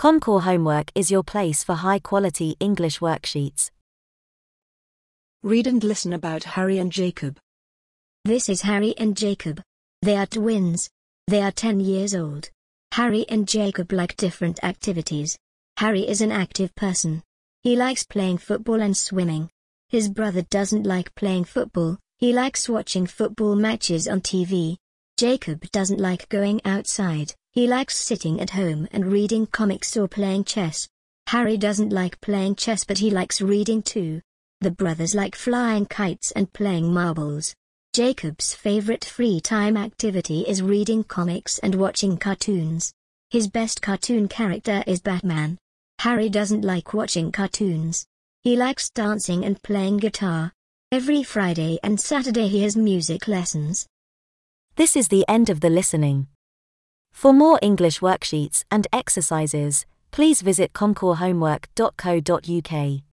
Concours Homework is your place for high-quality English worksheets. Read and listen about Harry and Jacob. This is Harry and Jacob. They are twins. They are 10 years old. Harry and Jacob like different activities. Harry is an active person. He likes playing football and swimming. His brother doesn't like playing football, he likes watching football matches on TV. Jacob doesn't like going outside, he likes sitting at home and reading comics or playing chess. Harry doesn't like playing chess but he likes reading too. The brothers like flying kites and playing marbles. Jacob's favorite free time activity is reading comics and watching cartoons. His best cartoon character is Batman. Harry doesn't like watching cartoons. He likes dancing and playing guitar. Every Friday and Saturday he has music lessons. This is the end of the listening. For more English worksheets and exercises, please visit concourshomework.co.uk.